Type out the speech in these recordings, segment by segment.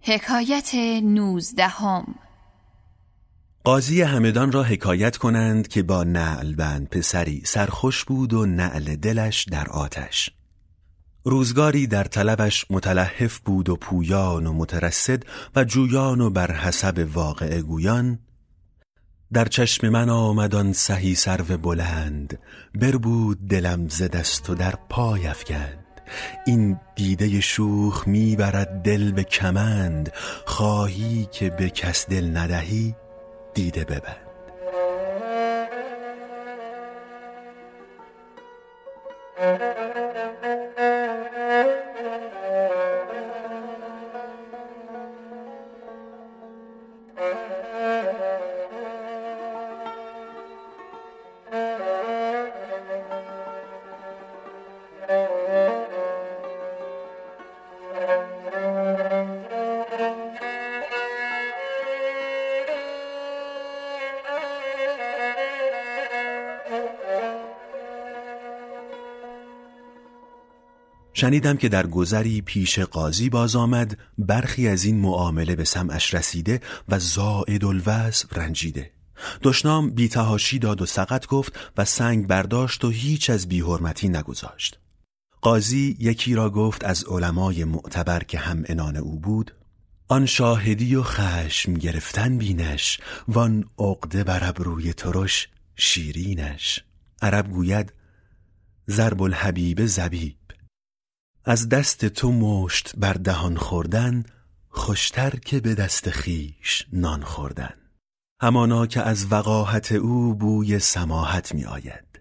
حکایت 19. قاضی همدان را حکایت کنند که با نعلبند پسری سرخوش بود و نعل دلش در آتش. روزگاری در طلبش متلهف بود و پویان و مترصد و جویان و بر حسب واقعه گویان. در چشم من آمدان سهی سرو بلند، بربود دلم ز دست و در پای افکند. این دیده شوخ میبرد دل به کمند، خواهی که به کس دل ندهی دیده ببند. شنیدم که در گذری پیش قاضی باز آمد، برخی از این معامله به سمعش رسیده و زائد الوصف رنجیده. دشنام بی تحاشی داد و سقط گفت و سنگ برداشت و هیچ از بی حرمتی نگذاشت. قاضی یکی را گفت از علمای معتبر که هم عنان او بود: آن شاهدی و خشم گرفتن بینش، وان عقده بر ابروی ترش شیرینش. عرب گوید ضرب الحبیب زبیب، از دست تو مشت بر دهان خوردن، خوشتر که به دست خیش نان خوردن. همانا که از وقاحت او بوی سماحت می آید.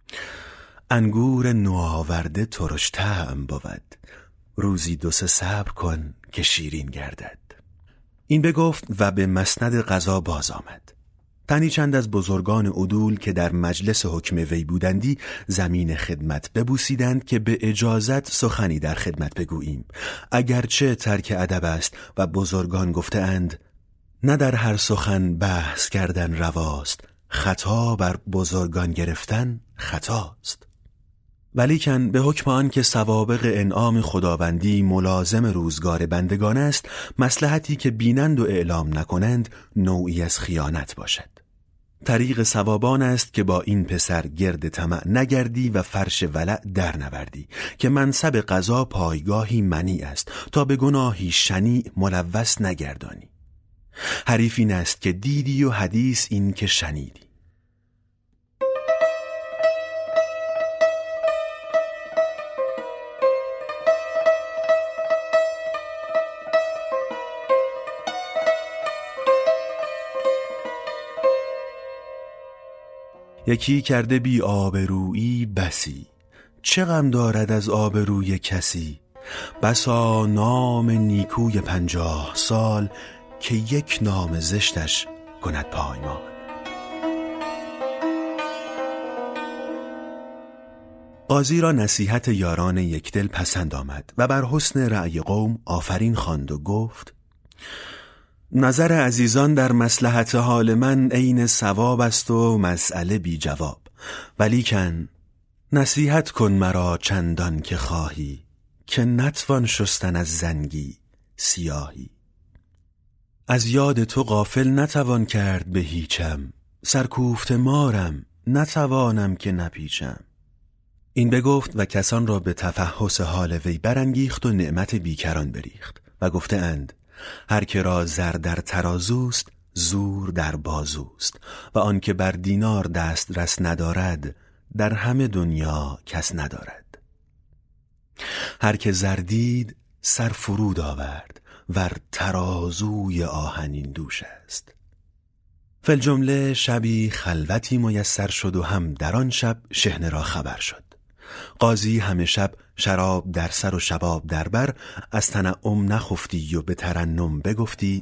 انگور نوآورده ترش طعم بود، روزی 2-3 صبر کن که شیرین گردد. این بگفت و به مسند قضا باز آمد. تنی چند از بزرگان عدول که در مجلس حکم وی بودندی زمین خدمت ببوسیدند که به اجازت سخنی در خدمت بگوییم، اگرچه ترک ادب است و بزرگان گفته‌اند نه در هر سخن بحث کردن رواست، خطا بر بزرگان گرفتن خطاست. ولیکن به حکم آن که سوابق انعام خداوندی ملازم روزگار بندگان است، مصلحتی که بینند و اعلام نکنند نوعی از خیانت باشد. طریق ثوابان است که با این پسر گرد طمع نگردی و فرش ولع در نوردی، که منصب قضا پایگاهی منیع است تا به گناهی شنیع ملوث نگردانی. حریف این است که دیدی و حدیث این که شنیدی. یکی کرده بی آبرویی بسی، چه غم دارد از آبروی کسی. بسا نام نیکوی 50 سال، که یک نام زشتش کند پایمال. قاضی را نصیحت یاران یکدل پسند آمد و بر حسن رأی قوم آفرین خواند و گفت: نظر عزیزان در مصلحت حال من عین صواب است و مسئله بی جواب، ولیکن نصیحت کن مرا چندان که خواهی، که نتوان شستن از زنگی سیاهی. از یاد تو غافل نتوان کرد به هیچم، سرکوفت مارم نتوانم که نپیچم. این بگفت و کسان را به تفحص حال وی برانگیخت و نعمت بیکران بریخت و گفته اند: هر که را زر در ترازوست، زور در بازوست، و آن که بر دینار دست رس ندارد، در همه دنیا کس ندارد. هر که زر دید سر فرود آورد، ور ترازوی آهنین دوش است. فی الجمله شبی خلوتی میسر شد و هم در آن شب شحنه را خبر شد. قاضی همه شب شراب در سر و شباب در بر، از تنعم نخفتی و به ترنم بگفتی: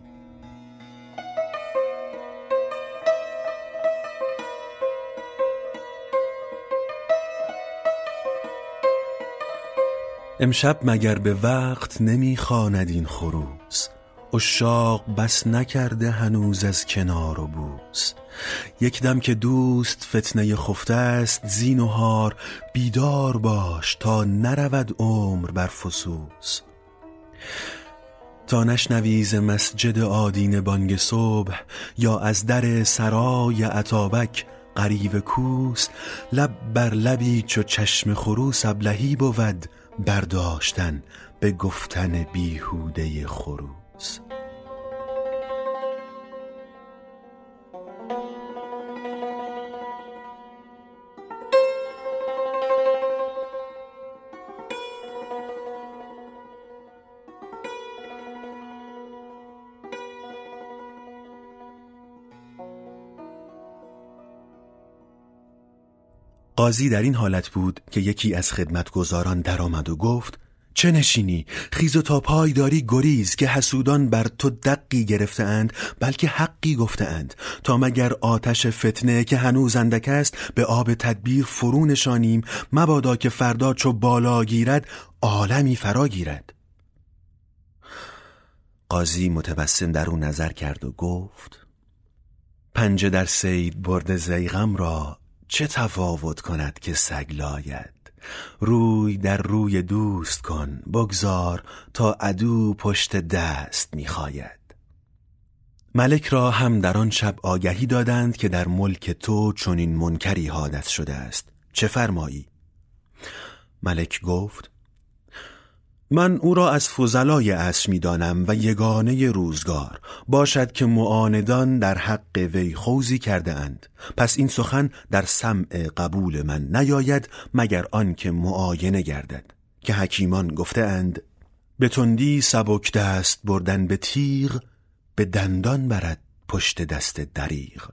امشب مگر به وقت نمیخواند این خروس، عشاق بس نکرده هنوز از کنار و بوس. یک دم که دوست فتنه خفته است زینهار، بیدار باش تا نرود عمر بر فسوس. تا نشنوی ز مسجد آدینه بانگ صبح، یا از در سرای عطابک غریو کوس. لب بر لبی چو چشم خروس ابلهی بود، برداشتن به گفتن بیهوده خروس. قاضی در این حالت بود که یکی از خدمتگزاران در آمد و گفت: چه نشینی؟ خیز و تا پای داری گریز، که حسودان بر تو دقی گرفته اند، بلکه حقی گفته اند، تا مگر آتش فتنه که هنوز اندک است به آب تدبیر فرو نشانیم، مبادا که فردا چو بالا گیرد عالمی فرا گیرد. قاضی متبسم در او نظر کرد و گفت: پنجه در صید برد ضیغم را، چه تفاوت کند که سگ لاید؟ روی در روی دوست کن، بگذار تا عدو پشت دست میخواید. ملک را هم در آن شب آگهی دادند که در ملک تو چنین منکری حادث شده است، چه فرمایی؟ ملک گفت: من او را از فضلای عصر می‌دانم و یگانه روزگار، باشد که معاندان در حق وی خوضی کرده اند، پس این سخن در سمع قبول من نیاید مگر آن که معاینه گردد، که حکیمان گفته اند: به تندی سبک دست بردن به تیغ، به دندان برد پشت دست دریغ.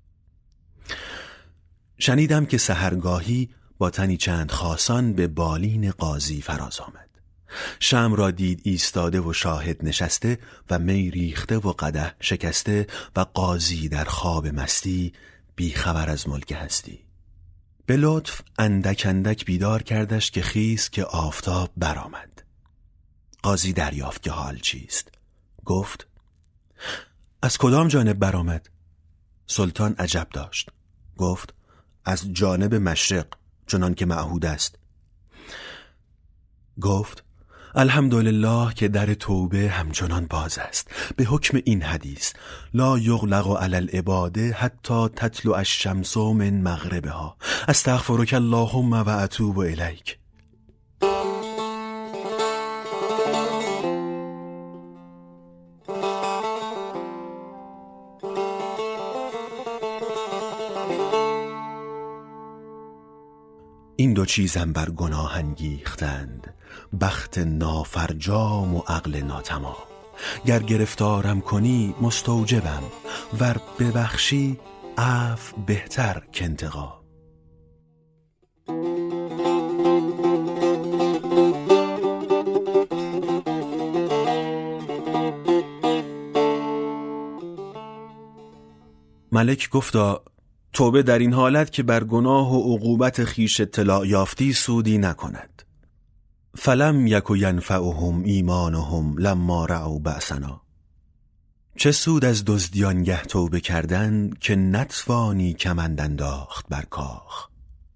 شنیدم که سحرگاهی با تنی چند خاصان به بالین قاضی فراز آمد. شمع را دید ایستاده و شاهد نشسته و می ریخته و قدح شکسته و قاضی در خواب مستی بی خبر از ملک هستی. به لطف اندک اندک بیدار کردش که خیز که آفتاب برآمد. قاضی دریافت که حال چیست. گفت: از کدام جانب برآمد؟ سلطان عجب داشت. گفت: از جانب مشرق، چنان که معهود است. گفت: الحمدلله که در توبه همچنان باز است، به حکم این حدیث: لا یغلق علی العباد حتی تطلع الشمس من مغربها، استغفرک اللهم و اتوب الیک. این دو چیزم بر گناه انگیختند، بخت نافرجام و عقل ناتمام. گر گرفتارم کنی مستوجبم، ور ببخشی عفو بهتر که انتقام. ملک گفتا: توبه در این حالت که بر گناه و عقوبت خیش اطلاع یافتی سودی نکند. فلم یک ینفعهم ایمانهم لما رأوا بأسنا. چه سود از دزدیانگه توبه کردن که نتوانی کمند انداخت بر کاخ.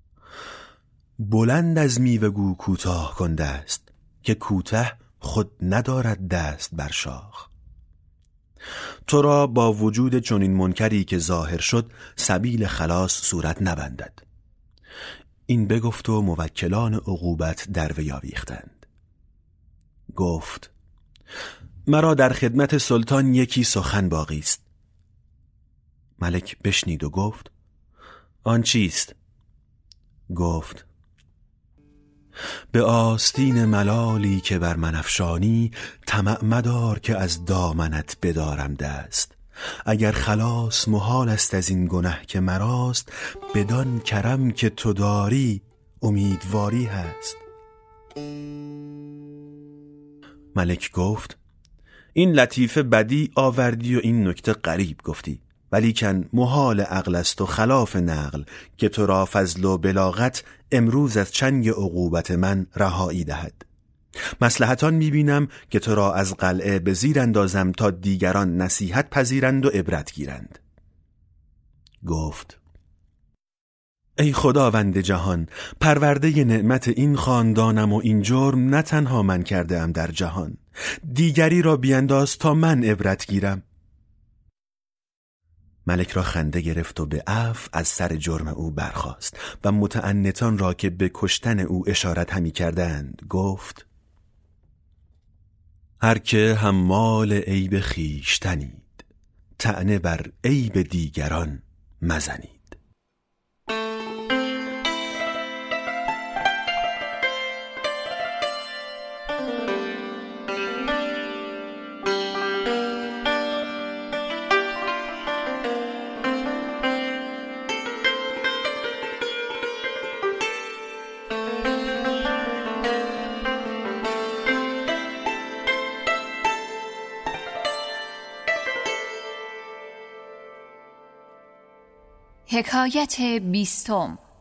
بلند از میوه گو کوتاه کن دست، که کوته خود ندارد دست بر شاخ. تو را با وجود چنین منکری که ظاهر شد سبیل خلاص صورت نبندد. این بگفت و موکلان عقوبت در وی آویختند. گفت: مرا در خدمت سلطان یکی سخن باقی است. ملک بشنید و گفت: آن چیست؟ گفت: به آستین ملالی که بر من افشانی، طمع مدار که از دامنت بدارم دست. اگر خلاص محال است از این گنه که مراست، بدان کرم که تو داری امیدواری هست. ملک گفت: این لطیفه بدی آوردی و این نکته غریب گفتی، ولیکن محال عقل است و خلاف نقل که تو را فضل و بلاغت امروز از چنگ عقوبت من رهایی دهد. مصلحتان میبینم که تو را از قلعه به زیر اندازم تا دیگران نصیحت پذیرند و عبرت گیرند. گفت: ای خداوند جهان، پرورده نعمت این خاندانم و این جرم نه تنها من کرده ام در جهان، دیگری را بینداز تا من عبرت گیرم. ملک را خنده گرفت و به عفو از سر جرم او برخاست و متعنتان را که به کشتن او اشارت همی کردند گفت: هر که حمال عیب خویشتنید، طعنه بر عیب دیگران مزنید. حکایت 20.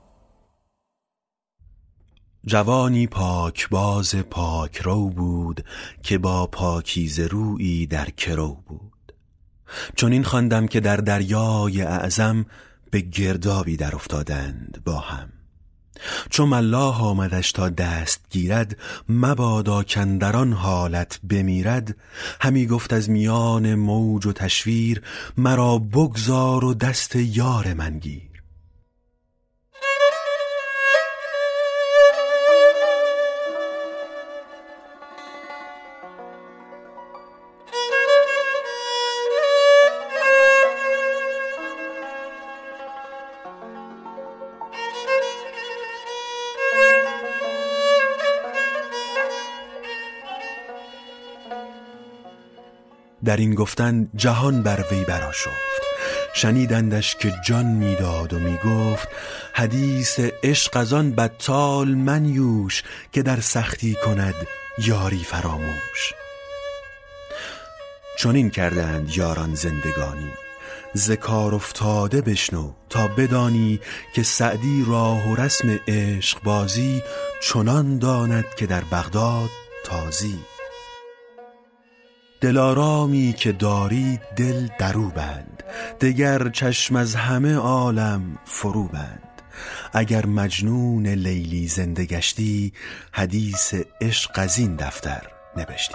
جوانی پاکباز پاک رو بود که با پاکیزه رویی در کرو بود. چون این خواندم که در دریای اعظم به گردابی در افتادند با هم. چون ملاح آمدش تا دست گیرد، مبادا کاندران حالت بمیرد. همی گفت از میان موج و تشویر، مرا بگذار و دست یار من گیر. در این گفتن جهان بر وی برآشفت. شنیدندش که جان میداد و میگفت، حدیث عشق از آن بطال منیوش، که در سختی کند یاری فراموش. چون این کردند یاران زندگانی، ز کار افتاده بشنو تا بدانی، که سعدی راه و رسم عشق بازی، چنان داند که در بغداد تازی. دلارامی که داری دل درو بند، دگر چشم از همه عالم فرو بند. اگر مجنون لیلی زنده گشتی، حدیث عشق از این دفتر نبشتی.